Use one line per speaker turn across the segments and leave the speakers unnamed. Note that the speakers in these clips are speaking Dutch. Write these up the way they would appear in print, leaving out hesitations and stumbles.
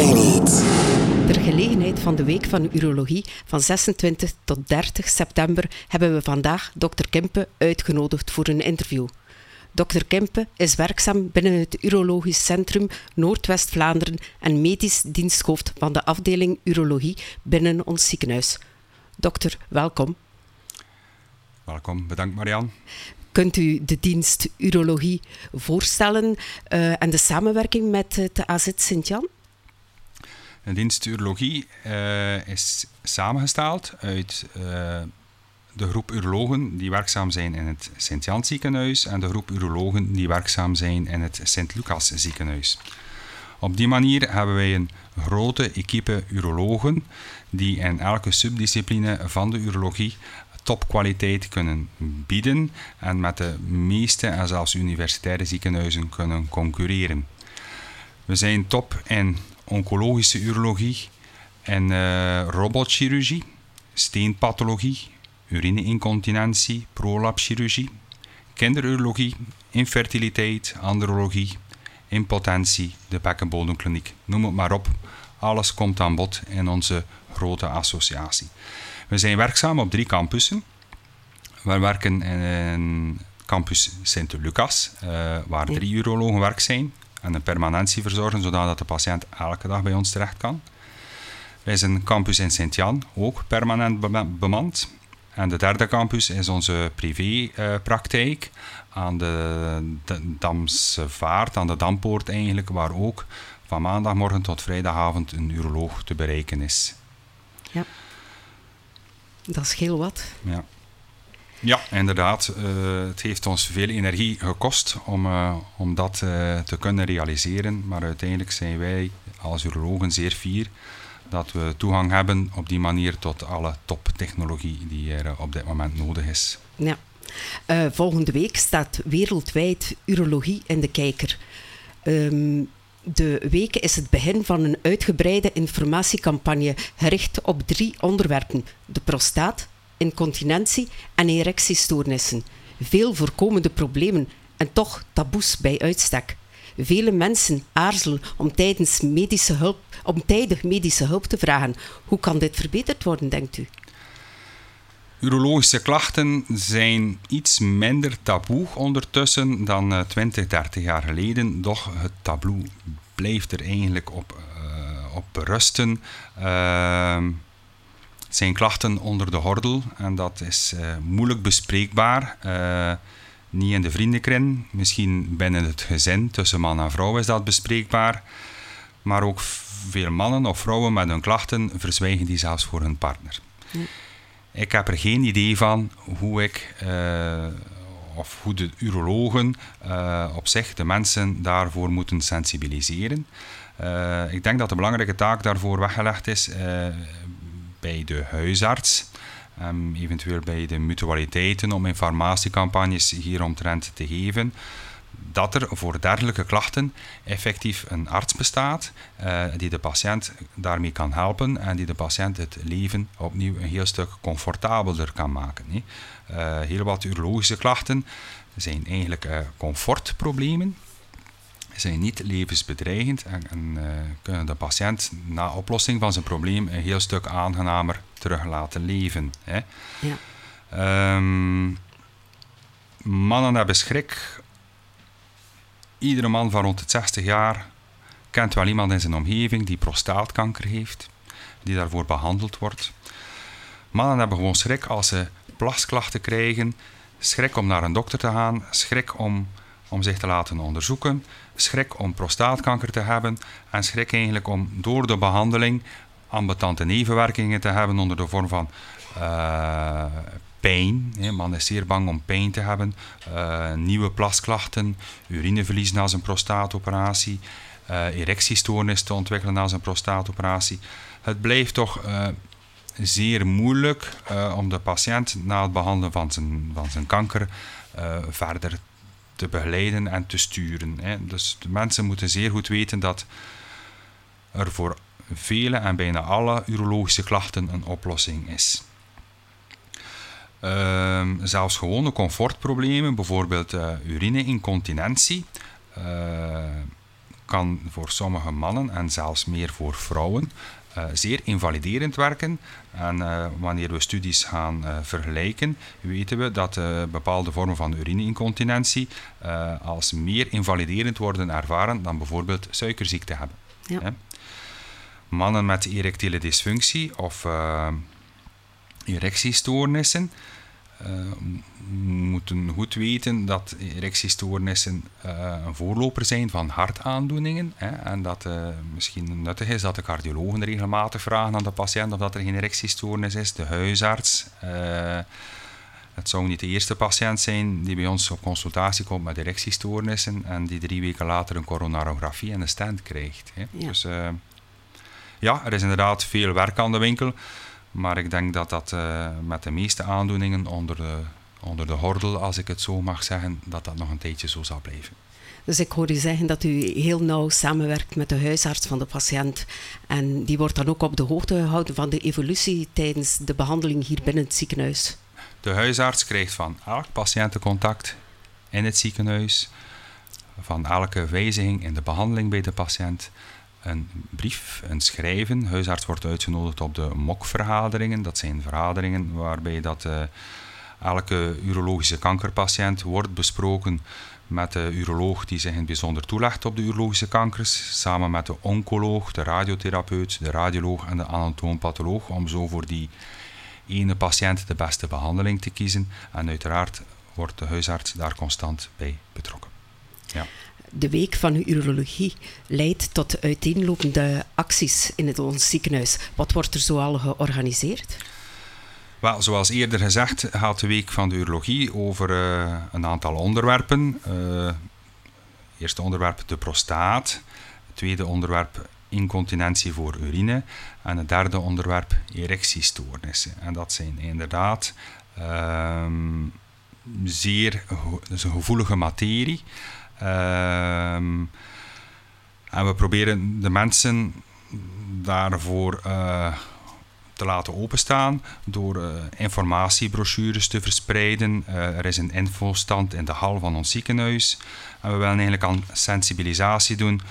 Zenith.
Ter gelegenheid van de Week van de Urologie van 26 tot 30 september hebben we vandaag Dr. Kempe uitgenodigd voor een interview. Dr. Kempe is werkzaam binnen het Urologisch Centrum Noordwest-Vlaanderen en medisch diensthoofd van de afdeling Urologie binnen ons ziekenhuis. Dokter, welkom.
Welkom, bedankt Marianne.
Kunt u de dienst Urologie voorstellen en de samenwerking met het AZ Sint-Jan?
De dienst Urologie is samengesteld uit de groep urologen die werkzaam zijn in het Sint-Jan ziekenhuis en de groep urologen die werkzaam zijn in het Sint-Lucas ziekenhuis. Op die manier hebben wij een grote equipe urologen die in elke subdiscipline van de urologie topkwaliteit kunnen bieden en met de meeste en zelfs universitaire ziekenhuizen kunnen concurreren. We zijn top in oncologische urologie en robotchirurgie, steenpathologie, urineincontinentie, prolapschirurgie, kinderurologie, infertiliteit, andrologie, impotentie, de bekkenbodemkliniek, noem het maar op. Alles komt aan bod in onze grote associatie. We zijn werkzaam op 3 campussen. We werken in campus Sint-Lucas, waar 3 urologen werk zijn en een permanentie verzorgen, zodat de patiënt elke dag bij ons terecht kan. Wij zijn een campus in Sint-Jan, ook permanent bemand. En de 3e campus is onze privépraktijk aan de Damse Vaart, aan de Dampoort eigenlijk, waar ook van maandagmorgen tot vrijdagavond een uroloog te bereiken is.
Ja, dat is heel wat.
Ja, inderdaad. Het heeft ons veel energie gekost om dat te kunnen realiseren. Maar uiteindelijk zijn wij als urologen zeer fier dat we toegang hebben op die manier tot alle toptechnologie die er op dit moment nodig is.
Ja. Volgende week staat wereldwijd urologie in de kijker. De week is het begin van een uitgebreide informatiecampagne gericht op 3 onderwerpen: de prostaat, incontinentie en erectiestoornissen. Veel voorkomende problemen en toch taboes bij uitstek. Vele mensen aarzelen om tijdig medische hulp te vragen. Hoe kan dit verbeterd worden, denkt u?
Urologische klachten zijn iets minder taboe ondertussen dan 20, 30 jaar geleden. Doch het taboe blijft er eigenlijk op berusten. Het zijn klachten onder de gordel en dat is moeilijk bespreekbaar. Niet in de vriendenkring, misschien binnen het gezin, tussen man en vrouw is dat bespreekbaar. Maar ook veel mannen of vrouwen met hun klachten verzwijgen die zelfs voor hun partner. Ja. Ik heb er geen idee van hoe de urologen op zich de mensen daarvoor moeten sensibiliseren. Ik denk dat de belangrijke taak daarvoor weggelegd is bij de huisarts. Eventueel bij de mutualiteiten om informatiecampagnes hieromtrent te geven, dat er voor dergelijke klachten effectief een arts bestaat die de patiënt daarmee kan helpen en die de patiënt het leven opnieuw een heel stuk comfortabeler kan maken. Heel wat urologische klachten zijn eigenlijk comfortproblemen, zijn niet levensbedreigend en kunnen de patiënt na oplossing van zijn probleem een heel stuk aangenamer terug laten leven. Ja. Mannen hebben schrik. Iedere man van rond het 60 jaar kent wel iemand in zijn omgeving die prostaatkanker heeft, die daarvoor behandeld wordt. Mannen hebben gewoon schrik als ze plasklachten krijgen, schrik om naar een dokter te gaan, schrik om zich te laten onderzoeken, schrik om prostaatkanker te hebben en schrik eigenlijk om door de behandeling ambetante nevenwerkingen te hebben onder de vorm van pijn. Man is zeer bang om pijn te hebben, nieuwe plasklachten, urineverlies na zijn prostaatoperatie, erectiestoornis te ontwikkelen na zijn prostaatoperatie. Het blijft toch zeer moeilijk om de patiënt na het behandelen van zijn kanker verder te begeleiden en te sturen. Dus de mensen moeten zeer goed weten dat er voor vele en bijna alle urologische klachten een oplossing is. Zelfs gewone comfortproblemen, bijvoorbeeld urineincontinentie, kan voor sommige mannen en zelfs meer voor vrouwen zeer invaliderend werken. En wanneer we studies gaan vergelijken, weten we dat bepaalde vormen van urineincontinentie als meer invaliderend worden ervaren dan bijvoorbeeld suikerziekte hebben.
Ja.
Mannen met erectiele dysfunctie of erectiestoornissen moeten goed weten dat erectiestoornissen een voorloper zijn van hartaandoeningen. En dat misschien nuttig is dat de cardiologen regelmatig vragen aan de patiënt of dat er geen erectiestoornis is. De huisarts. Het zou niet de eerste patiënt zijn die bij ons op consultatie komt met erectiestoornissen en die 3 weken later een coronarografie en een stent krijgt. Ja. Dus er is inderdaad veel werk aan de winkel. Maar ik denk dat dat met de meeste aandoeningen onder de gordel, als ik het zo mag zeggen, dat nog een tijdje zo zal blijven.
Dus ik hoor u zeggen dat u heel nauw samenwerkt met de huisarts van de patiënt. En die wordt dan ook op de hoogte gehouden van de evolutie tijdens de behandeling hier binnen het ziekenhuis.
De huisarts krijgt van elk patiëntencontact in het ziekenhuis, van elke wijziging in de behandeling bij de patiënt, een brief, een schrijven. De huisarts wordt uitgenodigd op de MOC-vergaderingen. Dat zijn vergaderingen waarbij dat elke urologische kankerpatiënt wordt besproken met de uroloog die zich in het bijzonder toelegt op de urologische kankers, samen met de oncoloog, de radiotherapeut, de radioloog en de anatoompatholoog, om zo voor die ene patiënt de beste behandeling te kiezen. En uiteraard wordt de huisarts daar constant bij betrokken. Ja.
De week van de urologie leidt tot uiteenlopende acties in ons ziekenhuis. Wat wordt er zoal georganiseerd?
Wel, zoals eerder gezegd gaat de week van de urologie over een aantal onderwerpen. Eerste onderwerp de prostaat. Het tweede onderwerp incontinentie voor urine. En het derde onderwerp erectiestoornissen. En dat zijn inderdaad zeer gevoelige materie. En we proberen de mensen daarvoor te laten openstaan door informatiebrochures te verspreiden. Er is een infostand in de hal van ons ziekenhuis. En we willen eigenlijk aan sensibilisatie doen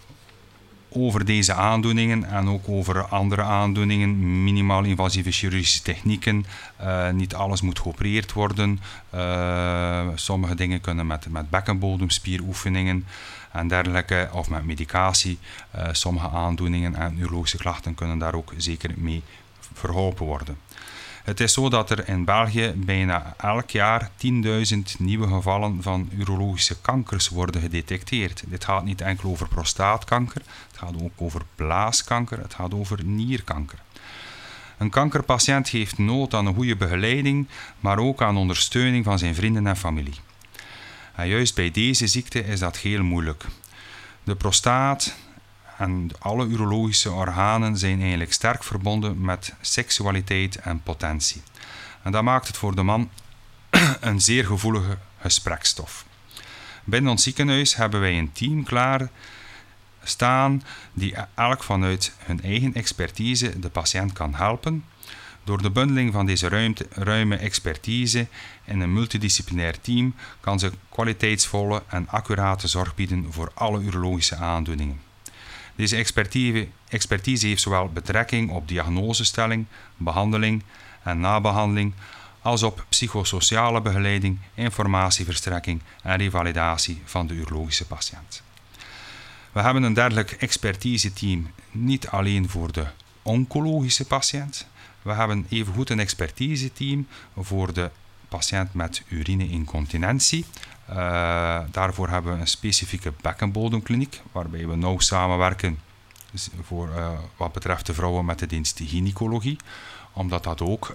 over deze aandoeningen en ook over andere aandoeningen, minimaal invasieve chirurgische technieken. Niet alles moet geopereerd worden. Sommige dingen kunnen met bekkenbodemspieroefeningen en dergelijke, of met medicatie. Sommige aandoeningen en urologische klachten kunnen daar ook zeker mee verholpen worden. Het is zo dat er in België bijna elk jaar 10.000 nieuwe gevallen van urologische kankers worden gedetecteerd. Dit gaat niet enkel over prostaatkanker, het gaat ook over blaaskanker, het gaat over nierkanker. Een kankerpatiënt heeft nood aan een goede begeleiding, maar ook aan ondersteuning van zijn vrienden en familie. En juist bij deze ziekte is dat heel moeilijk. De prostaat en alle urologische organen zijn eigenlijk sterk verbonden met seksualiteit en potentie. En dat maakt het voor de man een zeer gevoelige gesprekstof. Binnen ons ziekenhuis hebben wij een team klaar staan die elk vanuit hun eigen expertise de patiënt kan helpen. Door de bundeling van deze ruime expertise in een multidisciplinair team kan ze kwaliteitsvolle en accurate zorg bieden voor alle urologische aandoeningen. Deze expertise heeft zowel betrekking op diagnosestelling, behandeling en nabehandeling, als op psychosociale begeleiding, informatieverstrekking en revalidatie van de urologische patiënt. We hebben een dergelijk expertise-team niet alleen voor de oncologische patiënt. We hebben evengoed een expertise-team voor de patiënt met urineincontinentie. Daarvoor hebben we een specifieke bekkenbodemkliniek, waarbij we nauw samenwerken voor wat betreft de vrouwen met de dienst gynaecologie, omdat dat ook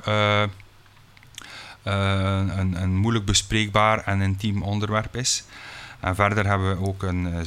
een moeilijk bespreekbaar en intiem onderwerp is. En verder hebben we ook een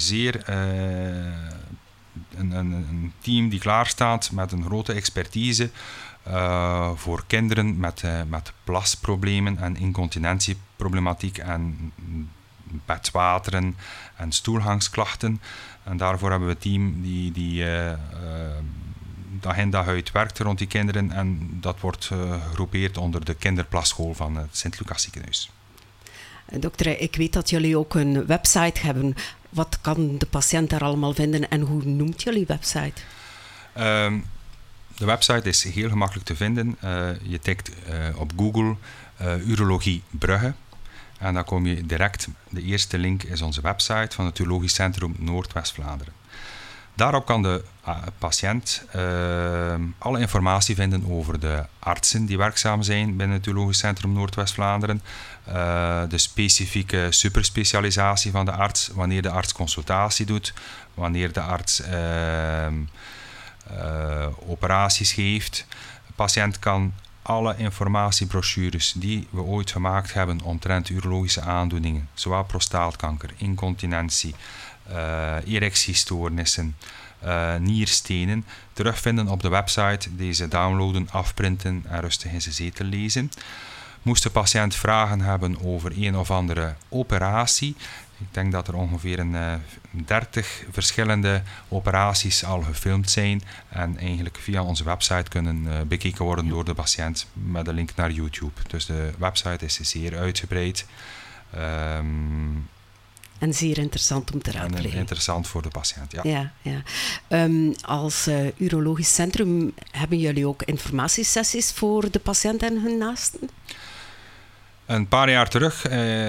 team die klaarstaat met een grote expertise voor kinderen met plasproblemen en incontinentieproblematiek en bedwateren en stoelgangsklachten. En daarvoor hebben we een team die dag in dag uit werkt rond die kinderen en dat wordt gegroepeerd onder de kinderplasschool van het Sint-Lucas ziekenhuis.
Dokter, ik weet dat jullie ook een website hebben. Wat kan de patiënt daar allemaal vinden en hoe noemt jullie website?
De website is heel gemakkelijk te vinden. Je tikt op Google Urologie Brugge. En dan kom je direct, de eerste link is onze website van het Urologisch Centrum Noordwest-Vlaanderen. Daarop kan de patiënt alle informatie vinden over de artsen die werkzaam zijn binnen het Urologisch Centrum Noordwest-Vlaanderen. De specifieke superspecialisatie van de arts, wanneer de arts consultatie doet, wanneer de arts operaties geeft. De patiënt kan alle informatiebrochures die we ooit gemaakt hebben omtrent urologische aandoeningen, zowel prostaatkanker, incontinentie, erectiestoornissen, nierstenen, terugvinden op de website, deze downloaden, afprinten en rustig in zijn zetel lezen. Moest de patiënt vragen hebben over een of andere operatie, ik denk dat er ongeveer 30 verschillende operaties al gefilmd zijn en eigenlijk via onze website kunnen bekeken worden door de patiënt met een link naar YouTube. Dus de website is zeer uitgebreid.
En zeer interessant om te raadplegen.
En interessant voor de patiënt, ja.
Als urologisch centrum hebben jullie ook informatiesessies voor de patiënt en hun naasten?
Een paar jaar terug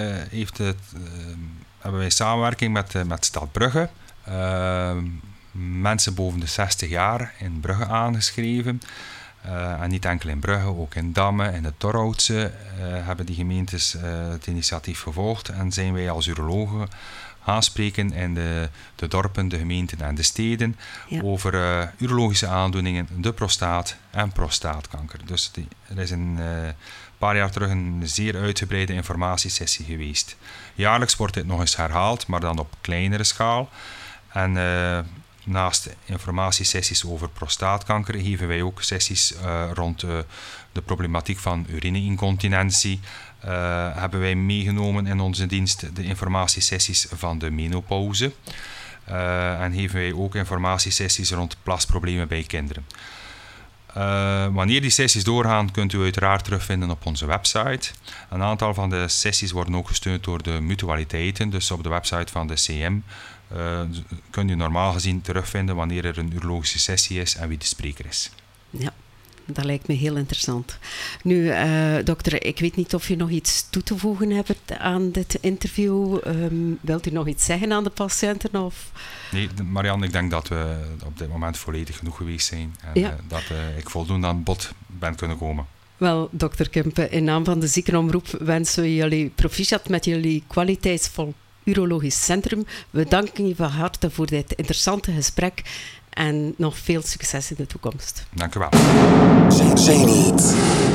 hebben wij samenwerking met Stad Brugge. Mensen boven de 60 jaar in Brugge aangeschreven. En niet enkel in Brugge, ook in Damme en het Torhoutse hebben die gemeentes het initiatief gevolgd. En zijn wij als urologen gaan spreken in de dorpen, de gemeenten en de steden over urologische aandoeningen, de prostaat en prostaatkanker. Dus er is een paar jaar terug een zeer uitgebreide informatiesessie geweest. Jaarlijks wordt dit nog eens herhaald, maar dan op kleinere schaal. En naast informatiesessies over prostaatkanker geven wij ook sessies rond de problematiek van urineincontinentie. Hebben wij meegenomen in onze dienst de informatiesessies van de menopauze. En geven wij ook informatiesessies rond plasproblemen bij kinderen. Wanneer die sessies doorgaan, kunt u uiteraard terugvinden op onze website. Een aantal van de sessies worden ook gesteund door de mutualiteiten. Dus op de website van de CM kun je normaal gezien terugvinden wanneer er een urologische sessie is en wie de spreker is.
Ja, dat lijkt me heel interessant. Nu, dokter, ik weet niet of je nog iets toe te voegen hebt aan dit interview. Wilt u nog iets zeggen aan de patiënten? Of?
Nee, Marianne, ik denk dat we op dit moment volledig genoeg geweest zijn. En dat ik voldoende aan bod ben kunnen komen.
Wel, dokter Kempe, in naam van de Ziekenomroep wensen we jullie proficiat met jullie kwaliteitsvol urologisch centrum. We danken je van harte voor dit interessante gesprek en nog veel succes in de toekomst.
Dank u wel.